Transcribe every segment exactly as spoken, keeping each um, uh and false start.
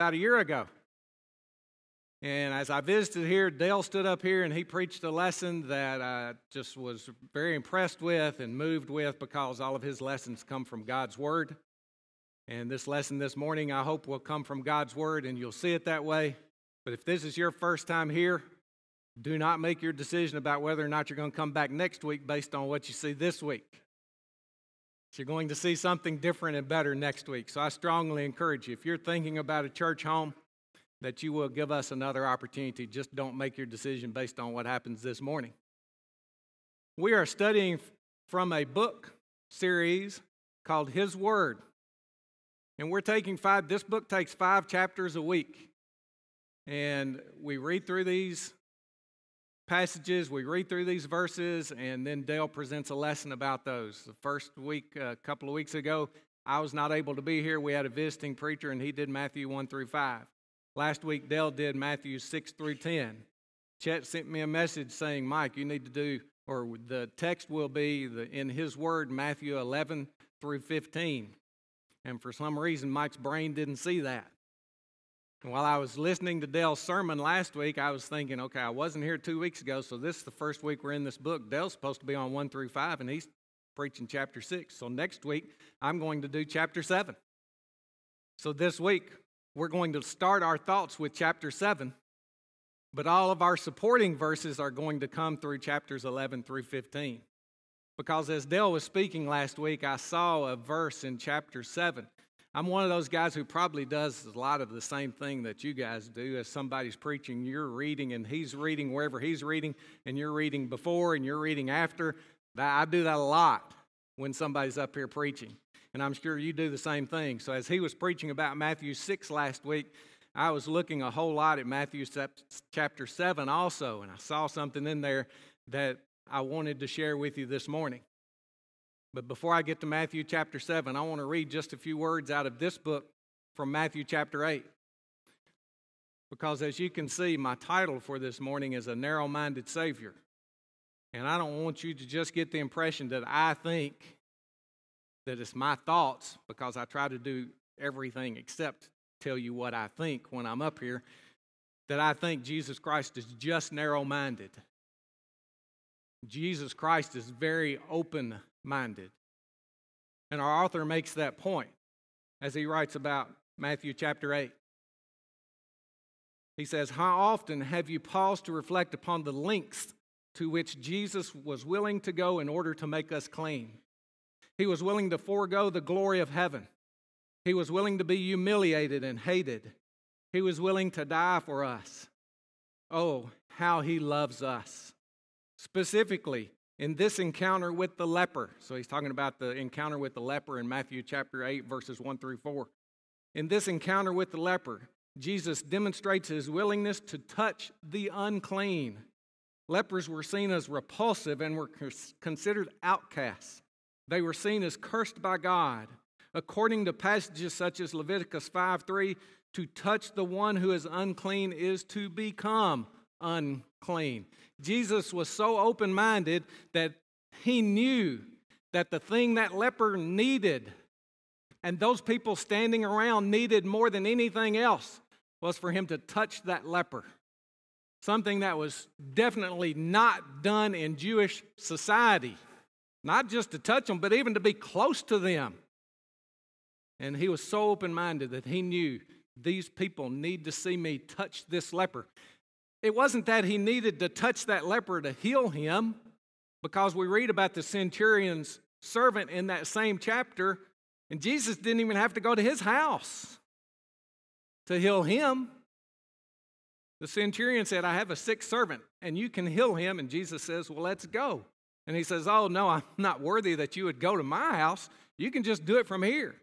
about a year ago. And as I visited here, Dale stood up here and he preached a lesson that I just was very impressed with and moved with because all of his lessons come from God's Word. And this lesson this morning, I hope, will come from God's Word, and you'll see it that way. But if this is your first time here, do not make your decision about whether or not you're going to come back next week based on what you see this week. You're going to see something different and better next week. So I strongly encourage you, if you're thinking about a church home, that you will give us another opportunity. Just don't make your decision based on what happens this morning. We are studying from a book series called His Word. And we're taking five, this book takes five chapters a week. And we read through these passages, we read through these verses, and then Dale presents a lesson about those. The first week, a couple of weeks ago, I was not able to be here. We had a visiting preacher, and he did Matthew one through five. Last week, Dale did Matthew six through ten. Chet sent me a message saying, Mike, you need to do, or the text will be the, in his word, Matthew eleven through fifteen. And for some reason, Mike's brain didn't see that. And while I was listening to Dale's sermon last week, I was thinking, okay, I wasn't here two weeks ago, so this is the first week we're in this book. Dale's supposed to be on one through five, and he's preaching chapter six. So next week, I'm going to do chapter seven. So this week, we're going to start our thoughts with chapter seven, but all of our supporting verses are going to come through chapters eleven through fifteen. Because as Dale was speaking last week, I saw a verse in chapter seven. I'm one of those guys who probably does a lot of the same thing that you guys do. As somebody's preaching, you're reading, and he's reading wherever he's reading, and you're reading before, and you're reading after. I do that a lot when somebody's up here preaching, and I'm sure you do the same thing. So as he was preaching about Matthew six last week, I was looking a whole lot at Matthew chapter seven also, and I saw something in there that I wanted to share with you this morning. But before I get to Matthew chapter seven, I want to read just a few words out of this book from Matthew chapter eight. Because as you can see, my title for this morning is A Narrow-Minded Savior. And I don't want you to just get the impression that I think that it's my thoughts, because I try to do everything except tell you what I think when I'm up here, that I think Jesus Christ is just narrow-minded. Jesus Christ is very open-minded. And our author makes that point as he writes about Matthew chapter eight. He says, how often have you paused to reflect upon the lengths to which Jesus was willing to go in order to make us clean? He was willing to forego the glory of heaven. He was willing to be humiliated and hated. He was willing to die for us. Oh, how he loves us. Specifically, in this encounter with the leper. So he's talking about the encounter with the leper in Matthew chapter eight, verses one through four. In this encounter with the leper, Jesus demonstrates his willingness to touch the unclean. Lepers were seen as repulsive and were considered outcasts. They were seen as cursed by God. According to passages such as Leviticus five three, to touch the one who is unclean is to become unclean. Jesus was so open-minded that he knew that the thing that leper needed, and those people standing around needed more than anything else, was for him to touch that leper. Something that was definitely not done in Jewish society. Not just to touch them, but even to be close to them. And he was so open-minded that he knew these people need to see me touch this leper. It wasn't that he needed to touch that leper to heal him, because we read about the centurion's servant in that same chapter, and Jesus didn't even have to go to his house to heal him. The centurion said, I have a sick servant, and you can heal him. And Jesus says, well, let's go. And he says, oh, no, I'm not worthy that you would go to my house. You can just do it from here.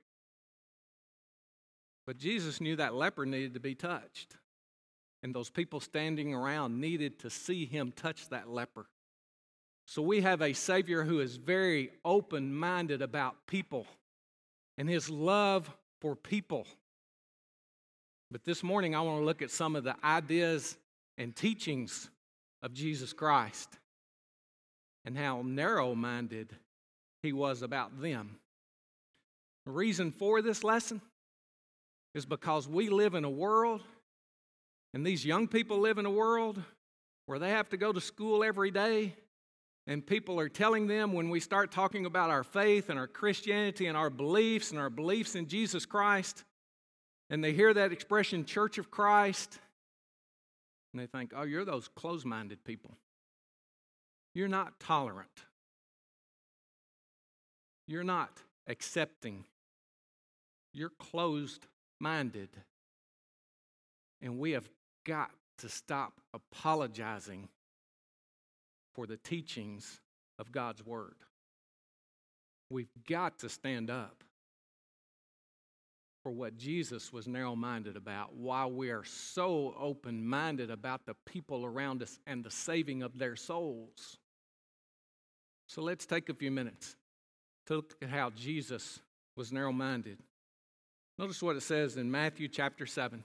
But Jesus knew that leper needed to be touched. And those people standing around needed to see him touch that leper. So we have a Savior who is very open-minded about people and his love for people. But this morning I want to look at some of the ideas and teachings of Jesus Christ and how narrow-minded he was about them. The reason for this lesson is because we live in a world, and these young people live in a world where they have to go to school every day, and people are telling them when we start talking about our faith and our Christianity and our beliefs and our beliefs in Jesus Christ, and they hear that expression, Church of Christ, and they think, oh, you're those closed-minded people. You're not tolerant. You're not accepting. You're closed-minded. And we have got to stop apologizing for the teachings of God's Word. We've got to stand up for what Jesus was narrow-minded about, while we are so open-minded about the people around us and the saving of their souls. So let's take a few minutes to look at how Jesus was narrow-minded. Notice what it says in Matthew chapter seven.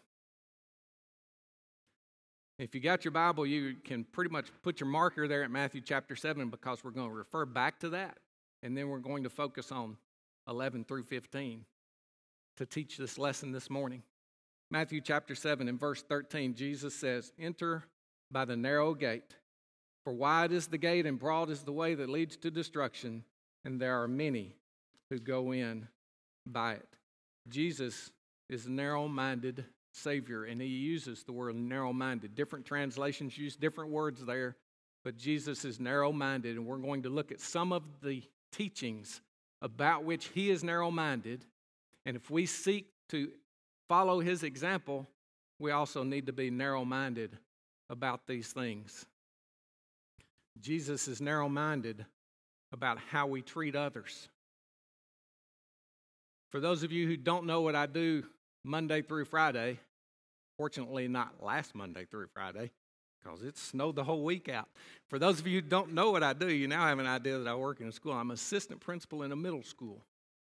If you got your Bible, you can pretty much put your marker there at Matthew chapter seven, because we're going to refer back to that, and then we're going to focus on eleven through fifteen to teach this lesson this morning. Matthew chapter seven and verse thirteen, Jesus says, "Enter by the narrow gate, for wide is the gate and broad is the way that leads to destruction, and there are many who go in by it." Jesus is a narrow-minded Savior, and he uses the word narrow-minded. Different translations use different words there, but Jesus is narrow-minded, and we're going to look at some of the teachings about which he is narrow-minded. And if we seek to follow his example, we also need to be narrow-minded about these things. Jesus is narrow-minded about how we treat others. For those of you who don't know what I do Monday through Friday, fortunately not last Monday through Friday, because it snowed the whole week out. For those of you who don't know what I do, you now have an idea that I work in a school. I'm assistant principal in a middle school.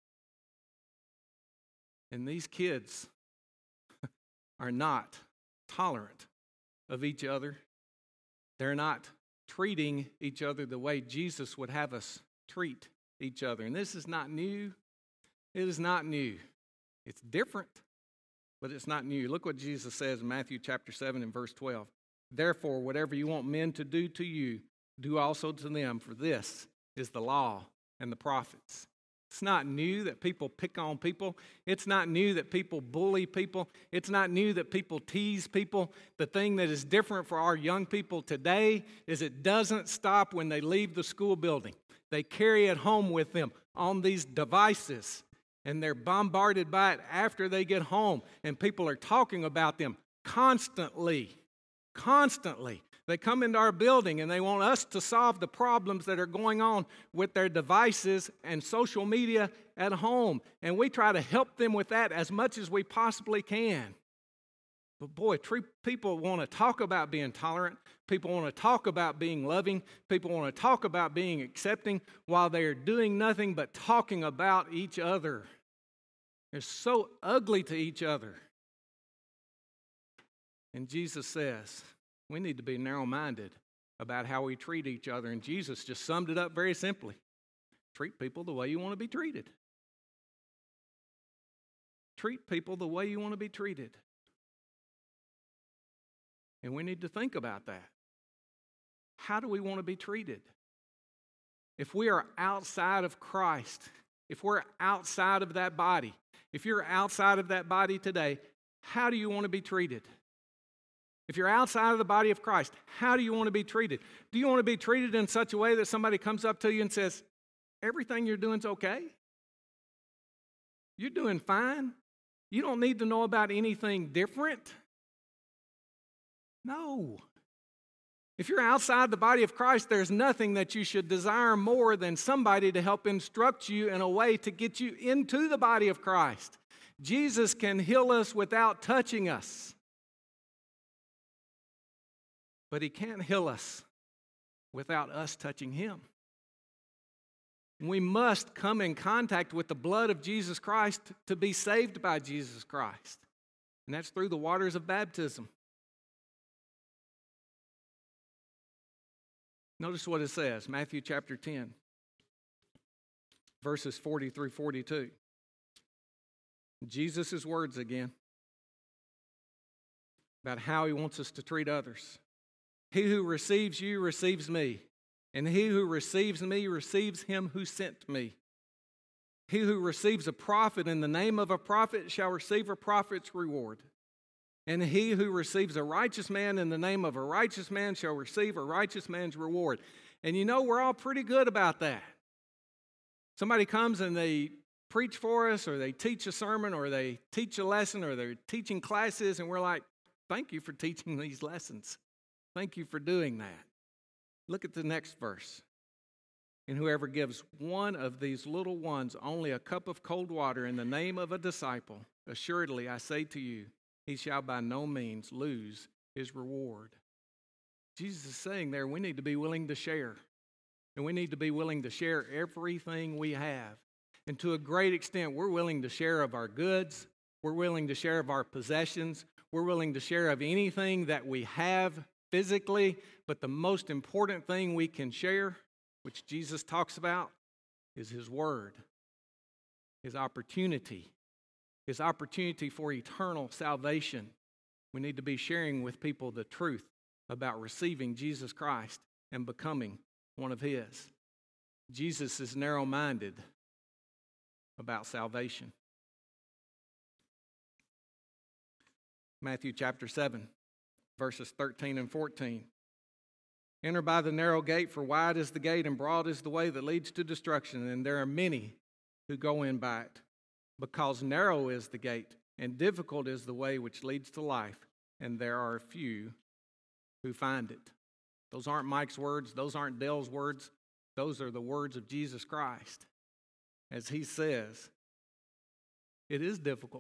And these kids are not tolerant of each other. They're not treating each other the way Jesus would have us treat each other. And this is not new. It is not new. It's different, but it's not new. Look what Jesus says in Matthew chapter seven and verse twelve. "Therefore, whatever you want men to do to you, do also to them, for this is the law and the prophets." It's not new that people pick on people. It's not new that people bully people. It's not new that people tease people. The thing that is different for our young people today is it doesn't stop when they leave the school building. They carry it home with them on these devices, and they're bombarded by it after they get home, and people are talking about them constantly, constantly. They come into our building and they want us to solve the problems that are going on with their devices and social media at home. And we try to help them with that as much as we possibly can. But boy, people want to talk about being tolerant. People want to talk about being loving. People want to talk about being accepting while they are doing nothing but talking about each other. They're so ugly to each other. And Jesus says, we need to be narrow-minded about how we treat each other. And Jesus just summed it up very simply. Treat people the way you want to be treated. Treat people the way you want to be treated. And we need to think about that. How do we want to be treated? If we are outside of Christ, if we're outside of that body, if you're outside of that body today, how do you want to be treated? If you're outside of the body of Christ, how do you want to be treated? Do you want to be treated in such a way that somebody comes up to you and says, everything you're doing is okay? You're doing fine? You don't need to know about anything different? No. If you're outside the body of Christ, there's nothing that you should desire more than somebody to help instruct you in a way to get you into the body of Christ. Jesus can heal us without touching us. But he can't heal us without us touching him. We must come in contact with the blood of Jesus Christ to be saved by Jesus Christ. And that's through the waters of baptism. Notice what it says, Matthew chapter ten, verses forty through forty-two. Jesus' words again. about how he wants us to treat others. He who receives you receives me, and he who receives me receives him who sent me. He who receives a prophet in the name of a prophet shall receive a prophet's reward. And he who receives a righteous man in the name of a righteous man shall receive a righteous man's reward. And you know, we're all pretty good about that. Somebody comes and they preach for us, or they teach a sermon, or they teach a lesson, or they're teaching classes, and we're like, thank you for teaching these lessons. Thank you for doing that. Look at the next verse. And whoever gives one of these little ones only a cup of cold water in the name of a disciple, assuredly I say to you, he shall by no means lose his reward. Jesus is saying there, we need to be willing to share. And we need to be willing to share everything we have. And to a great extent, we're willing to share of our goods. We're willing to share of our possessions. We're willing to share of anything that we have physically. But the most important thing we can share, which Jesus talks about, is his word, his opportunity, his opportunity for eternal salvation. We need to be sharing with people the truth about receiving Jesus Christ and becoming one of his. Jesus is narrow-minded about salvation. Matthew chapter seven, verses thirteen and fourteen. Enter by the narrow gate, for wide is the gate and broad is the way that leads to destruction, and there are many who go in by it. Because narrow is the gate and difficult is the way which leads to life, and there are few who find it. Those aren't Mike's words. Those aren't Dale's words. Those are the words of Jesus Christ. As he says, it is difficult.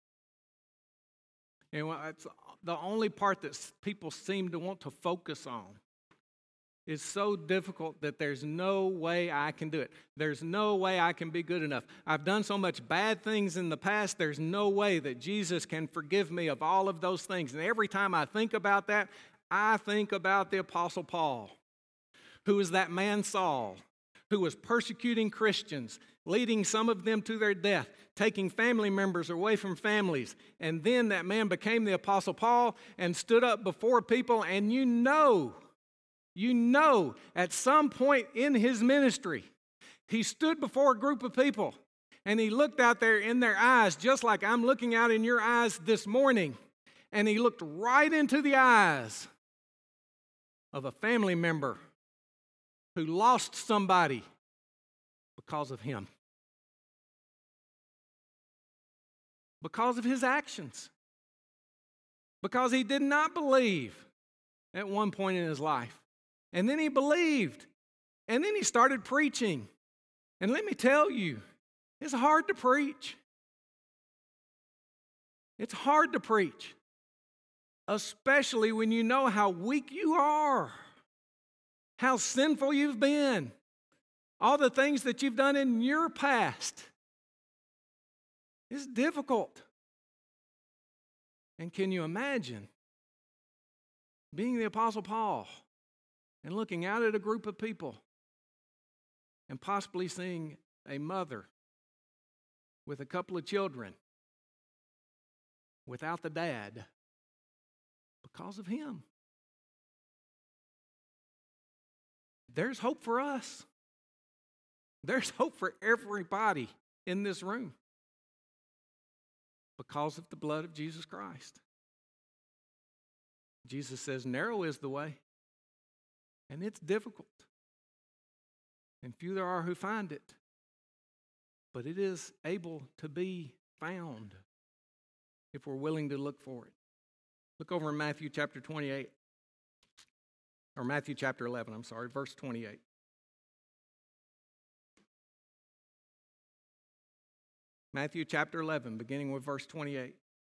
And it's the only part that people seem to want to focus on. It's so difficult that there's no way I can do it. There's no way I can be good enough. I've done so much bad things in the past, there's no way that Jesus can forgive me of all of those things. And every time I think about that, I think about the Apostle Paul, who was that man Saul, who was persecuting Christians, leading some of them to their death, taking family members away from families. And then that man became the Apostle Paul and stood up before people, and you know, You know, at some point in his ministry, he stood before a group of people and he looked out there in their eyes, just like I'm looking out in your eyes this morning, and he looked right into the eyes of a family member who lost somebody because of him, because of his actions, because he did not believe at one point in his life. And then he believed. And then he started preaching. And let me tell you, it's hard to preach. It's hard to preach. Especially when you know how weak you are. How sinful you've been. All the things that you've done in your past. It's difficult. And can you imagine being the Apostle Paul and looking out at a group of people and possibly seeing a mother with a couple of children without the dad because of him? There's hope for us. There's hope for everybody in this room because of the blood of Jesus Christ. Jesus says, narrow is the way. And it's difficult. And few there are who find it. But it is able to be found if we're willing to look for it. Look over in Matthew chapter twenty-eight. Or Matthew chapter eleven, I'm sorry, verse twenty-eight. Matthew chapter eleven, beginning with verse twenty-eight.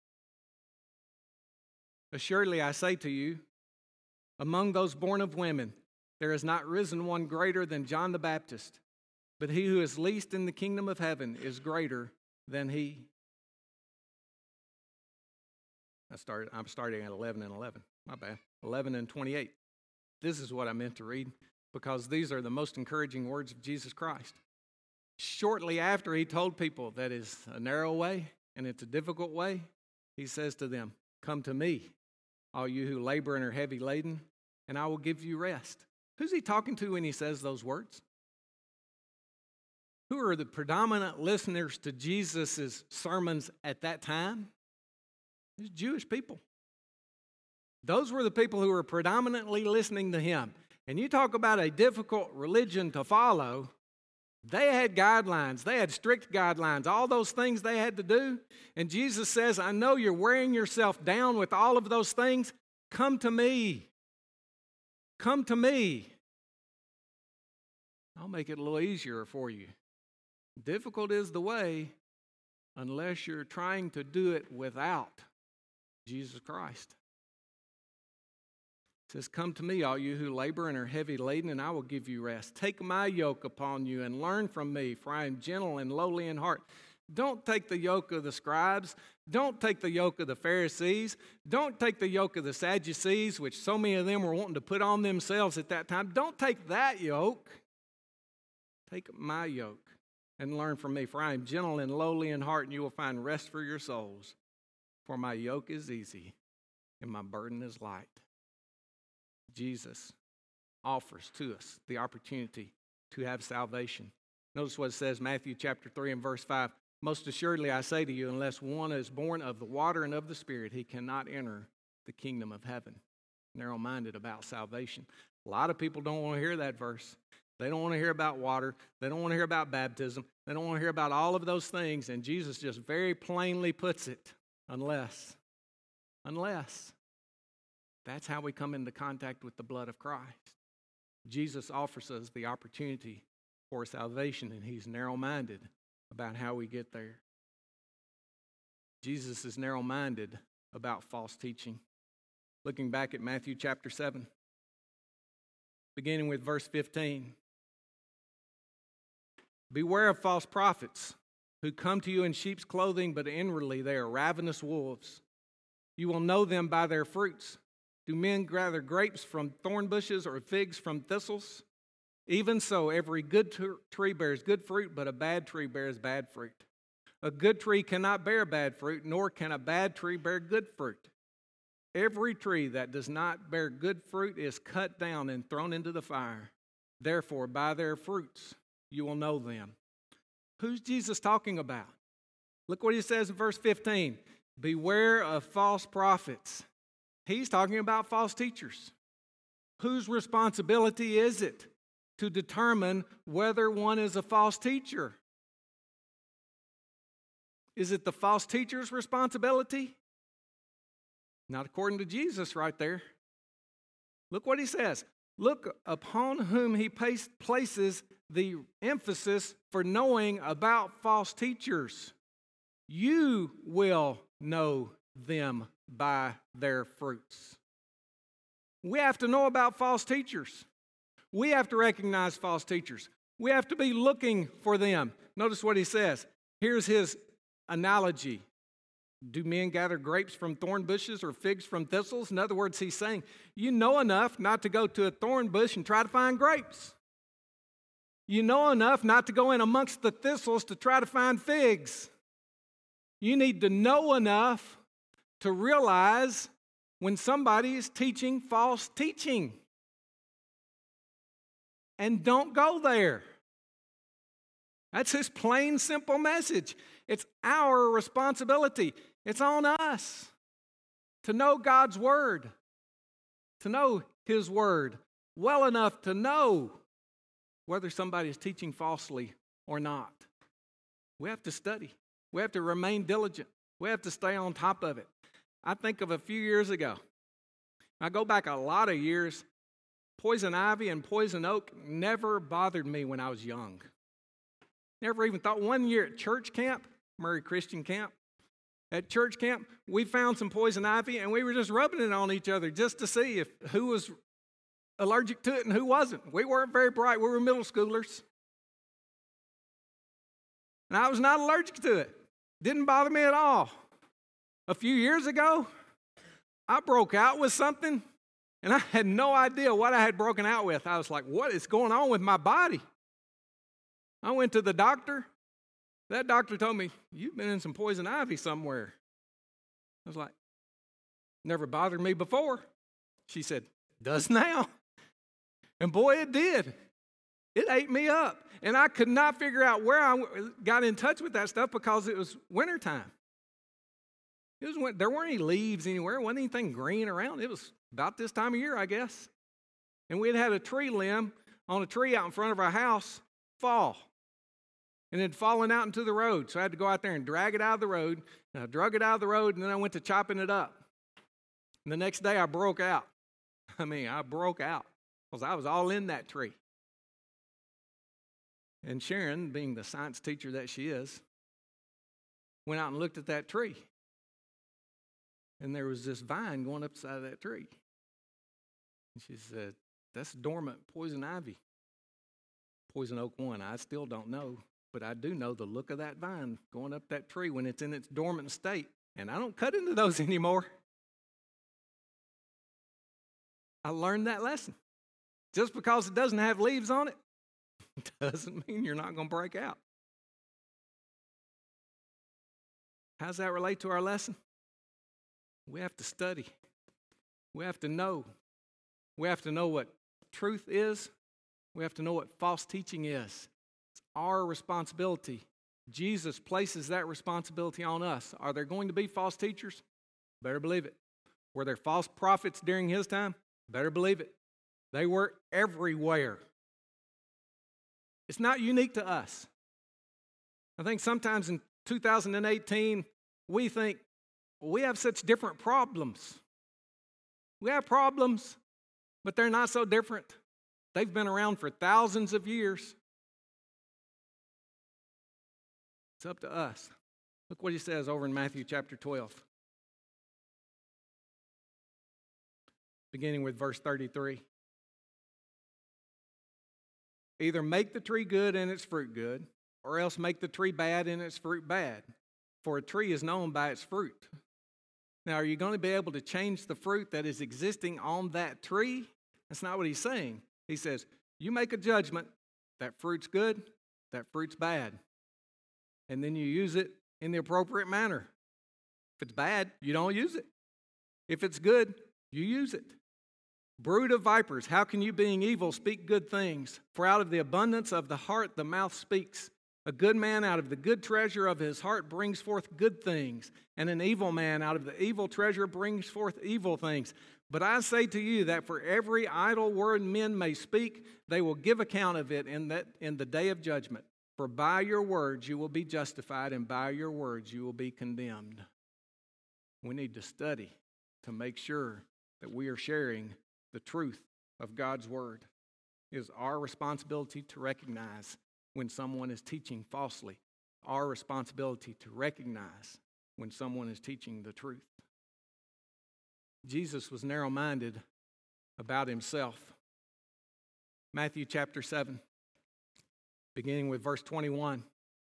Assuredly I say to you, among those born of women, there has not risen one greater than John the Baptist, but he who is least in the kingdom of heaven is greater than he. I started, I'm starting at eleven and eleven. My bad. eleven and twenty-eight. This is what I meant to read because these are the most encouraging words of Jesus Christ. Shortly after he told people that is a narrow way and it's a difficult way, he says to them, come to me, all you who labor and are heavy laden, and I will give you rest. Who's he talking to when he says those words? Who are the predominant listeners to Jesus' sermons at that time? It's Jewish people. Those were the people who were predominantly listening to him. And you talk about a difficult religion to follow, they had guidelines. They had strict guidelines, all those things they had to do. And Jesus says, I know you're wearing yourself down with all of those things. Come to me. Come to me. I'll make it a little easier for you. Difficult is the way unless you're trying to do it without Jesus Christ. It says, come to me, all you who labor and are heavy laden, and I will give you rest. Take my yoke upon you and learn from me, for I am gentle and lowly in heart. Don't take the yoke of the scribes. Don't take the yoke of the Pharisees. Don't take the yoke of the Sadducees, which so many of them were wanting to put on themselves at that time. Don't take that yoke. Take my yoke and learn from me, for I am gentle and lowly in heart, and you will find rest for your souls. For my yoke is easy and my burden is light. Jesus offers to us the opportunity to have salvation. Notice what it says, Matthew chapter three and verse five. Most assuredly I say to you, unless one is born of the water and of the Spirit, he cannot enter the kingdom of heaven. Narrow-minded about salvation. A lot of people don't want to hear that verse. They don't want to hear about water. They don't want to hear about baptism. They don't want to hear about all of those things. And Jesus just very plainly puts it, unless, unless. That's how we come into contact with the blood of Christ. Jesus offers us the opportunity for salvation, and he's narrow-minded about how we get there. Jesus is narrow-minded about false teaching. Looking back at Matthew chapter seven, beginning with verse fifteen. Beware of false prophets who come to you in sheep's clothing, but inwardly they are ravenous wolves. You will know them by their fruits. Do men gather grapes from thorn bushes or figs from thistles? Even so, every good tree bears good fruit, but a bad tree bears bad fruit. A good tree cannot bear bad fruit, nor can a bad tree bear good fruit. Every tree that does not bear good fruit is cut down and thrown into the fire. Therefore, by their fruits you will know them. Who's Jesus talking about? Look what he says in verse fifteen. Beware of false prophets. He's talking about false teachers. Whose responsibility is it to determine whether one is a false teacher? Is it the false teacher's responsibility? Not according to Jesus right there. Look what he says. Look upon whom he places the emphasis for knowing about false teachers. You will know them by their fruits. We have to know about false teachers. We have to recognize false teachers. We have to be looking for them. Notice what he says. Here's his analogy. Do men gather grapes from thorn bushes or figs from thistles? In other words, he's saying, you know enough not to go to a thorn bush and try to find grapes. You know enough not to go in amongst the thistles to try to find figs. You need to know enough to realize when somebody is teaching false teaching. And don't go there. That's his plain, simple message. It's our responsibility. It's on us to know God's word, to know his word well enough to know whether somebody is teaching falsely or not. We have to study. We have to remain diligent. We have to stay on top of it. I think of a few years ago. I go back a lot of years. Poison ivy and poison oak never bothered me when I was young. Never even thought. One year at church camp, Murray Christian Camp, at church camp, we found some poison ivy and we were just rubbing it on each other just to see if who was allergic to it and who wasn't. We weren't very bright. We were middle schoolers. And I was not allergic to it. Didn't bother me at all. A few years ago, I broke out with something and I had no idea what I had broken out with. I was like, what is going on with my body? I went to the doctor. That doctor told me, you've been in some poison ivy somewhere. I was like, Never bothered me before. She said, does now? And boy, it did. It ate me up. And I could not figure out where I got in touch with that stuff because it was wintertime. It was, there weren't any leaves anywhere. There wasn't anything green around. It was about this time of year, I guess. And we had had a tree limb on a tree out in front of our house fall. And it had fallen out into the road. So I had to go out there and drag it out of the road. And I drug it out of the road, and then I went to chopping it up. And the next day I broke out. I mean, I broke out because I was all in that tree. And Sharon, being the science teacher that she is, went out and looked at that tree. And there was this vine going up the side of that tree. And she said, that's dormant poison ivy. Poison oak one, I still don't know. But I do know the look of that vine going up that tree when it's in its dormant state. And I don't cut into those anymore. I learned that lesson. Just because it doesn't have leaves on it, doesn't mean you're not going to break out. How does that relate to our lesson? We have to study. We have to know. We have to know what truth is. We have to know what false teaching is. It's our responsibility. Jesus places that responsibility on us. Are there going to be false teachers? Better believe it. Were there false prophets during his time? Better believe it. They were everywhere. It's not unique to us. I think sometimes in two thousand eighteen, we think, well, we have such different problems. We have problems, but they're not so different. They've been around for thousands of years. It's up to us. Look what he says over in Matthew chapter twelve. Beginning with verse thirty-three. Either make the tree good and its fruit good, or else make the tree bad and its fruit bad. For a tree is known by its fruit. Now, are you going to be able to change the fruit that is existing on that tree? That's not what he's saying. He says, you make a judgment, that fruit's good, that fruit's bad. And then you use it in the appropriate manner. If it's bad, you don't use it. If it's good, you use it. Brood of vipers, how can you, being evil, speak good things? For out of the abundance of the heart the mouth speaks. A good man out of the good treasure of his heart brings forth good things, and an evil man out of the evil treasure brings forth evil things. But I say to you that for every idle word men may speak, they will give account of it in that in the day of judgment. For by your words you will be justified, and by your words you will be condemned. We need to study to make sure that we are sharing the truth of God's word. It is our responsibility to recognize when someone is teaching falsely. Our responsibility to recognize when someone is teaching the truth. Jesus was narrow-minded about himself. Matthew chapter seven, beginning with verse twenty-one.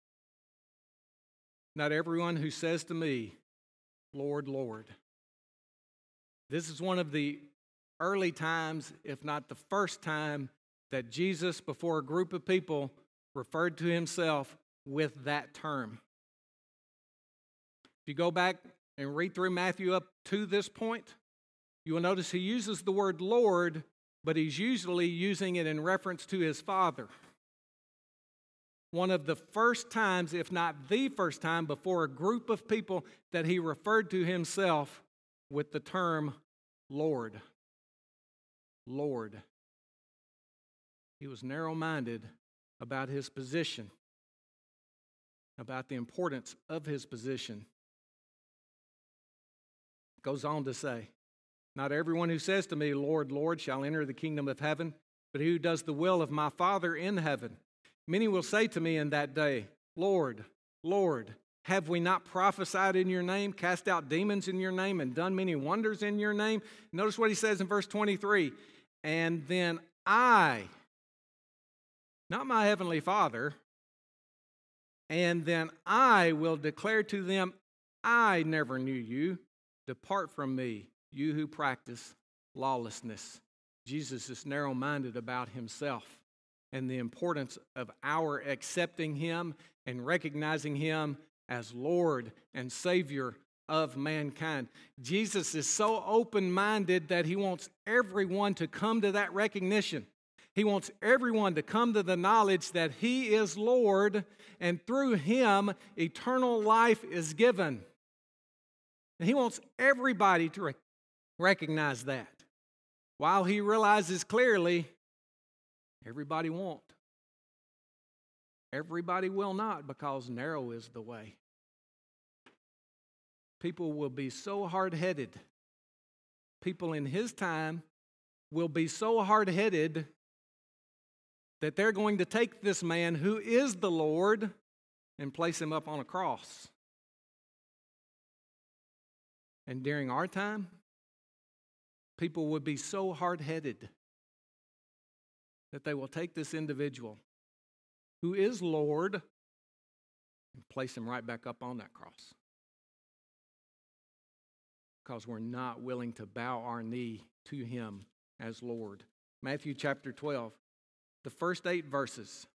Not everyone who says to me, Lord, Lord. This is one of the early times, if not the first time, that Jesus, before a group of people, referred to himself with that term. If you go back and read through Matthew up to this point, you will notice he uses the word Lord, but he's usually using it in reference to his Father. One of the first times, if not the first time, before a group of people that he referred to himself with the term Lord. Lord. He was narrow-minded about his position, about the importance of his position. Goes on to say, not everyone who says to me, Lord, Lord, shall enter the kingdom of heaven, but he who does the will of my Father in heaven. Many will say to me in that day, Lord, Lord, have we not prophesied in your name, cast out demons in your name, and done many wonders in your name? Notice what he says in verse twenty-three. And then I, not my heavenly Father, and then I will declare to them, I never knew you. Depart from me, you who practice lawlessness. Jesus is narrow-minded about himself and the importance of our accepting him and recognizing him as Lord and Savior of mankind. Jesus is so open-minded that he wants everyone to come to that recognition. He wants everyone to come to the knowledge that he is Lord, and through him, eternal life is given. And he wants everybody to rec- recognize that. While he realizes clearly, everybody won't. Everybody will not, because narrow is the way. People will be so hard-headed. People in his time will be so hard-headed that they're going to take this man who is the Lord and place him up on a cross. And during our time, people would be so hard-headed that they will take this individual who is Lord and place him right back up on that cross. Because we're not willing to bow our knee to him as Lord. Matthew chapter twelve, the first eight verses.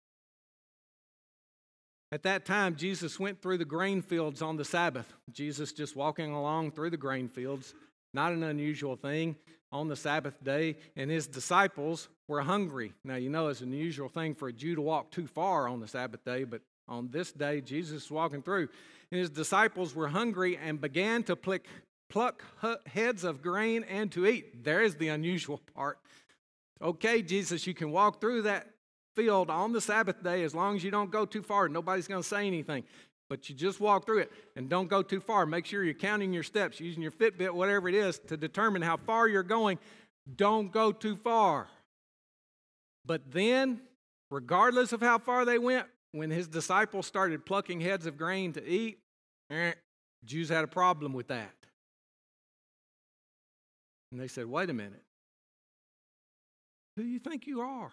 At that time, Jesus went through the grain fields on the Sabbath. Jesus just walking along through the grain fields, not an unusual thing on the Sabbath day, and his disciples were hungry. Now, you know it's an unusual thing for a Jew to walk too far on the Sabbath day, but on this day, Jesus was walking through, and his disciples were hungry and began to pluck, pluck heads of grain and to eat. There's the unusual part. Okay, Jesus, you can walk through that field on the Sabbath day as long as you don't go too far. Nobody's going to say anything. But you just walk through it and don't go too far. Make sure you're counting your steps, using your Fitbit, whatever it is, to determine how far you're going. Don't go too far. But then, regardless of how far they went, when his disciples started plucking heads of grain to eat, eh, Jews had a problem with that. And they said, wait a minute. Who do you think you are?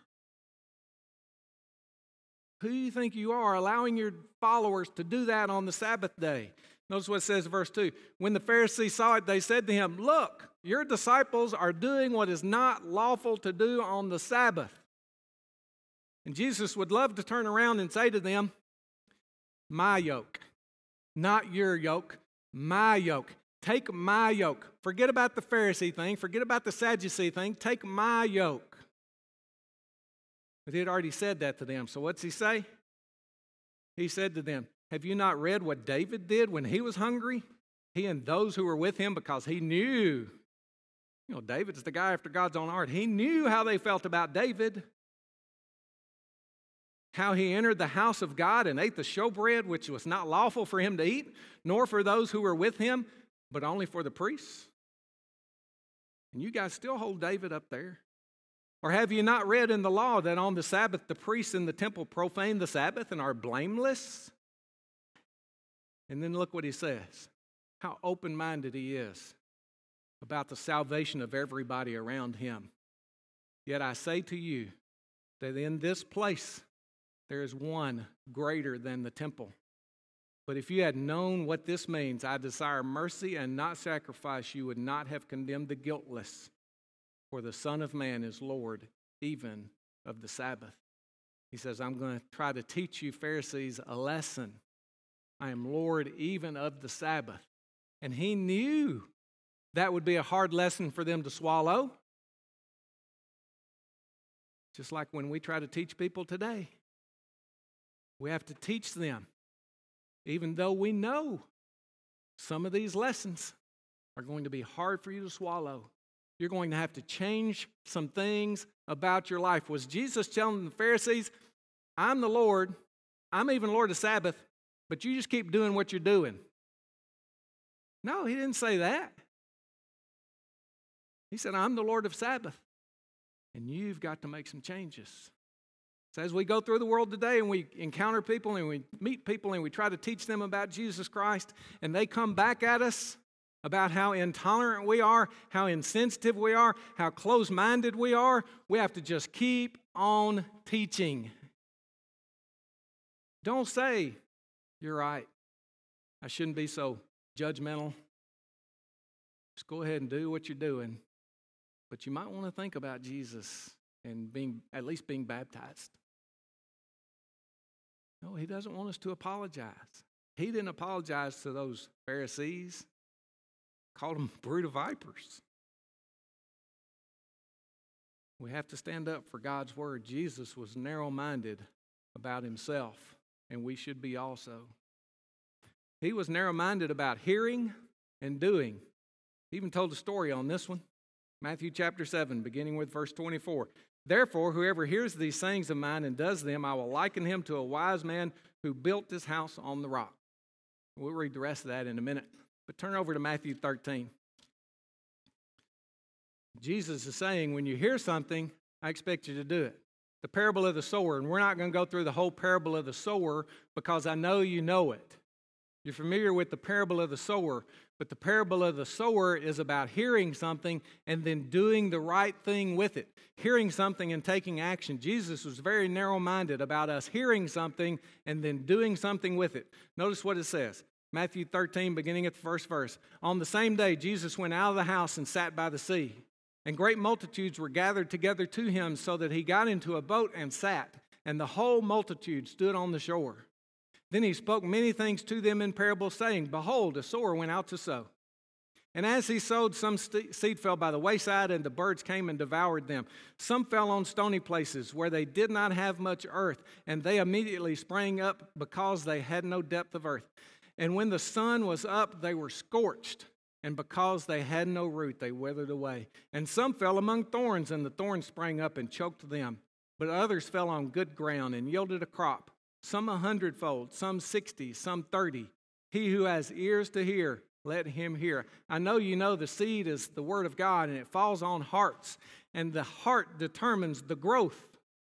Who do you think you are, allowing your followers to do that on the Sabbath day? Notice what it says in verse two. When the Pharisees saw it, they said to him, look, your disciples are doing what is not lawful to do on the Sabbath. And Jesus would love to turn around and say to them, my yoke, not your yoke, my yoke. Take my yoke. Forget about the Pharisee thing. Forget about the Sadducee thing. Take my yoke. But he had already said that to them. So what's he say? He said to them, have you not read what David did when he was hungry? He and those who were with him, because he knew, you know, David's the guy after God's own heart. He knew how they felt about David. How he entered the house of God and ate the showbread, which was not lawful for him to eat, nor for those who were with him, but only for the priests. And you guys still hold David up there. Or have you not read in the law that on the Sabbath the priests in the temple profane the Sabbath and are blameless? And then look what he says. How open-minded he is about the salvation of everybody around him. Yet I say to you that in this place there is one greater than the temple. But if you had known what this means, I desire mercy and not sacrifice, you would not have condemned the guiltless. For the Son of Man is Lord, even of the Sabbath. He says, I'm going to try to teach you, Pharisees, a lesson. I am Lord even of the Sabbath. And he knew that would be a hard lesson for them to swallow. Just like when we try to teach people today. We have to teach them, even though we know some of these lessons are going to be hard for you to swallow. You're going to have to change some things about your life. Was Jesus telling the Pharisees, I'm the Lord, I'm even Lord of Sabbath, but you just keep doing what you're doing? No, he didn't say that. He said, I'm the Lord of Sabbath, and you've got to make some changes. So as we go through the world today and we encounter people and we meet people and we try to teach them about Jesus Christ, and they come back at us about how intolerant we are, how insensitive we are, how close-minded we are, we have to just keep on teaching. Don't say, you're right, I shouldn't be so judgmental. Just go ahead and do what you're doing. But you might want to think about Jesus and being at least being baptized. No, he doesn't want us to apologize. He didn't apologize to those Pharisees called them brood of vipers. We have to stand up for God's word. Jesus was narrow-minded about himself, and we should be also. He was narrow-minded about hearing and doing. He even told a story on this one. Matthew chapter seven, beginning with verse twenty-four. Therefore, whoever hears these sayings of mine and does them, I will liken him to a wise man who built his house on the rock. We'll read the rest of that in a minute. But turn over to Matthew thirteen. Jesus is saying, when you hear something, I expect you to do it. The parable of the sower, and we're not going to go through the whole parable of the sower because I know you know it. You're familiar with the parable of the sower, but the parable of the sower is about hearing something and then doing the right thing with it. Hearing something and taking action. Jesus was very narrow-minded about us hearing something and then doing something with it. Notice what it says. Matthew thirteen, beginning at the first verse. On the same day, Jesus went out of the house and sat by the sea. And great multitudes were gathered together to him, so that he got into a boat and sat, and the whole multitude stood on the shore. Then he spoke many things to them in parables, saying, Behold, a sower went out to sow. And as he sowed, some st- seed fell by the wayside, and the birds came and devoured them. Some fell on stony places, where they did not have much earth, and they immediately sprang up, because they had no depth of earth. And when the sun was up, they were scorched. And because they had no root, they withered away. And some fell among thorns, and the thorns sprang up and choked them. But others fell on good ground and yielded a crop, some a hundredfold, some sixty, some thirty. He who has ears to hear, let him hear. I know you know the seed is the word of God, and it falls on hearts, and the heart determines the growth.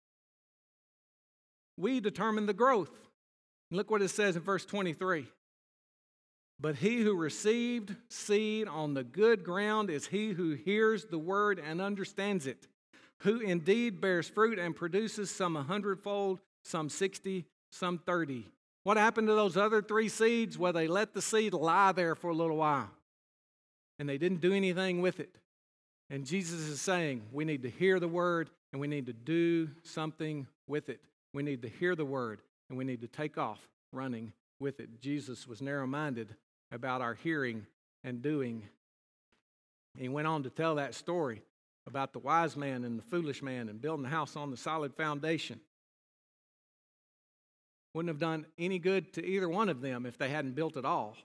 We determine the growth. Look what it says in verse twenty-three. But he who received seed on the good ground is he who hears the word and understands it, who indeed bears fruit and produces some a hundredfold, some sixty, some thirty. What happened to those other three seeds? Well, they let the seed lie there for a little while, and they didn't do anything with it. And Jesus is saying we need to hear the word, and we need to do something with it. We need to hear the word, and we need to take off running with it. Jesus was narrow-minded about our hearing and doing. He went on to tell that story about the wise man and the foolish man and building the house on the solid foundation. Wouldn't have done any good to either one of them if they hadn't built it all.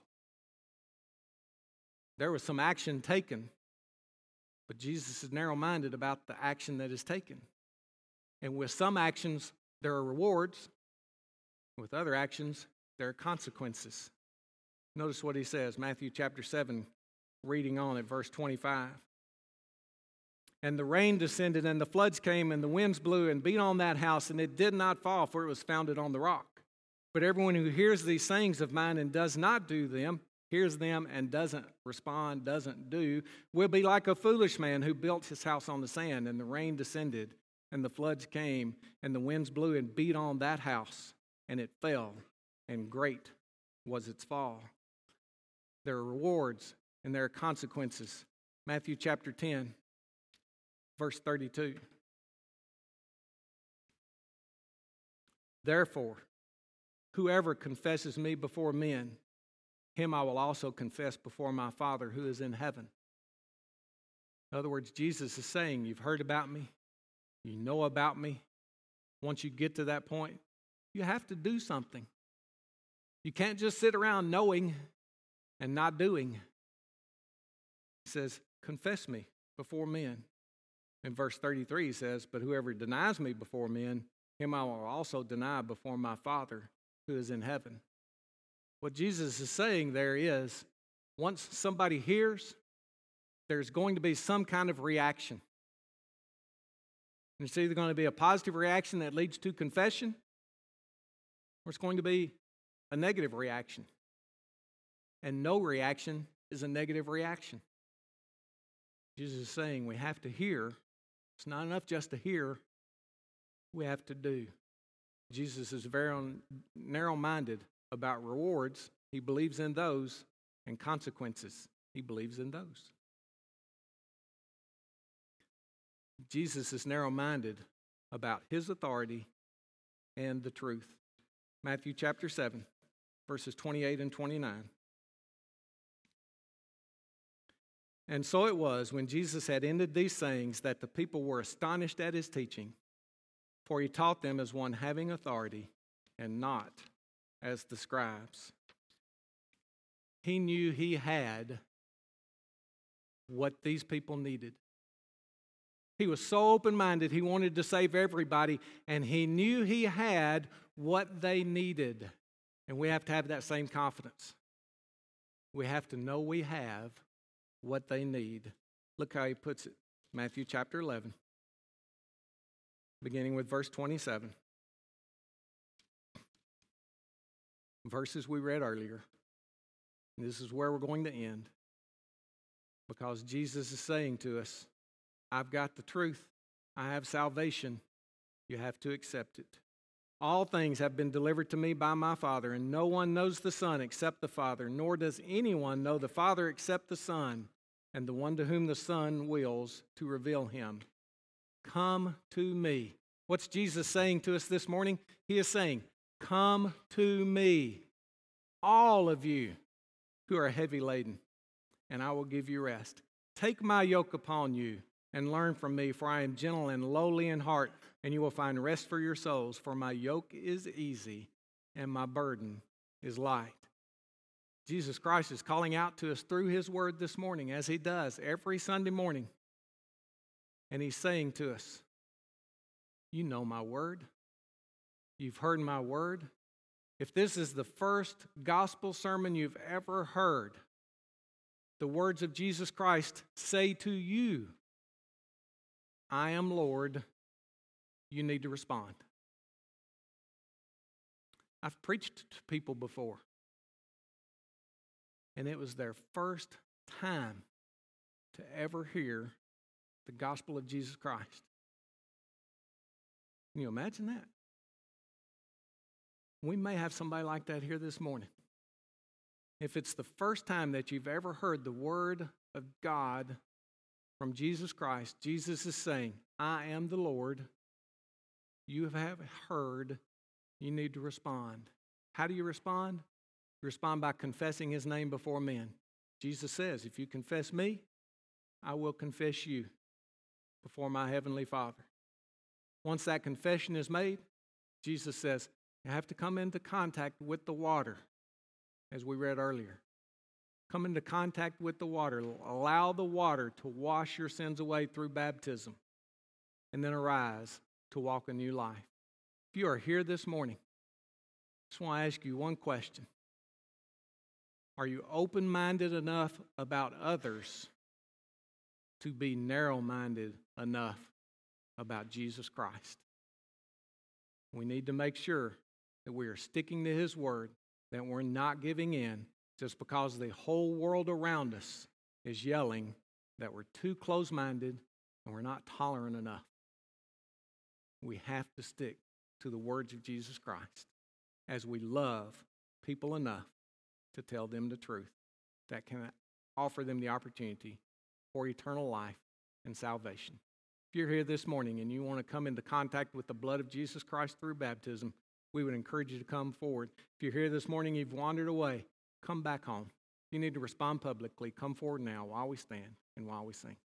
There was some action taken, but Jesus is narrow-minded about the action that is taken. And with some actions, there are rewards. With other actions, there are consequences. Notice what he says, Matthew chapter seven, reading on at verse twenty-five. And the rain descended, and the floods came, and the winds blew and beat on that house, and it did not fall, for it was founded on the rock. But everyone who hears these sayings of mine and does not do them, hears them and doesn't respond, doesn't do, will be like a foolish man who built his house on the sand, and the rain descended, and the floods came, and the winds blew and beat on that house, and it fell, and great was its fall. There are rewards and there are consequences. Matthew chapter ten, verse thirty-two. Therefore, whoever confesses me before men, him I will also confess before my Father who is in heaven. In other words, Jesus is saying, you've heard about me, you know about me. Once you get to that point, you have to do something. You can't just sit around knowing and not doing. He says, confess me before men. In verse thirty-three, he says, but whoever denies me before men, him I will also deny before my Father who is in heaven. What Jesus is saying there is, once somebody hears, there's going to be some kind of reaction. And it's either going to be a positive reaction that leads to confession, or it's going to be a negative reaction. And no reaction is a negative reaction. Jesus is saying we have to hear. It's not enough just to hear. We have to do. Jesus is very narrow-minded about rewards. He believes in those, and consequences. He believes in those. Jesus is narrow-minded about his authority and the truth. Matthew chapter seven, verses twenty-eight and twenty-nine. And so it was, when Jesus had ended these sayings, that the people were astonished at his teaching, for he taught them as one having authority and not as the scribes. He knew he had what these people needed. He was so open-minded, he wanted to save everybody, and he knew he had what they needed. And we have to have that same confidence. We have to know we have what they need. Look how he puts it. Matthew chapter eleven, beginning with verse twenty-seven. Verses we read earlier. And this is where we're going to end. Because Jesus is saying to us, I've got the truth. I have salvation. You have to accept it. All things have been delivered to me by my Father, and no one knows the Son except the Father, nor does anyone know the Father except the Son, and the one to whom the Son wills to reveal him. Come to me. What's Jesus saying to us this morning? He is saying, come to me, all of you who are heavy laden, and I will give you rest. Take my yoke upon you and learn from me, for I am gentle and lowly in heart, and you will find rest for your souls. For my yoke is easy and my burden is light. Jesus Christ is calling out to us through his word this morning, as he does every Sunday morning. And he's saying to us, you know my word. You've heard my word. If this is the first gospel sermon you've ever heard, the words of Jesus Christ say to you, I am Lord. You need to respond. I've preached to people before, and it was their first time to ever hear the gospel of Jesus Christ. Can you imagine that? We may have somebody like that here this morning. If it's the first time that you've ever heard the word of God from Jesus Christ, Jesus is saying, I am the Lord. You have heard. You need to respond. How do you respond? You respond by confessing his name before men. Jesus says, if you confess me, I will confess you before my heavenly Father. Once that confession is made, Jesus says, you have to come into contact with the water, as we read earlier. Come into contact with the water. Allow the water to wash your sins away through baptism, and then arise to walk a new life. If you are here this morning, I just want to ask you one question. Are you open-minded enough about others to be narrow-minded enough about Jesus Christ? We need to make sure that we are sticking to his word, that we're not giving in just because the whole world around us is yelling that we're too close-minded and we're not tolerant enough. We have to stick to the words of Jesus Christ as we love people enough to tell them the truth that can offer them the opportunity for eternal life and salvation. If you're here this morning and you want to come into contact with the blood of Jesus Christ through baptism, we would encourage you to come forward. If you're here this morning, you've wandered away, come back home. If you need to respond publicly, come forward now while we stand and while we sing.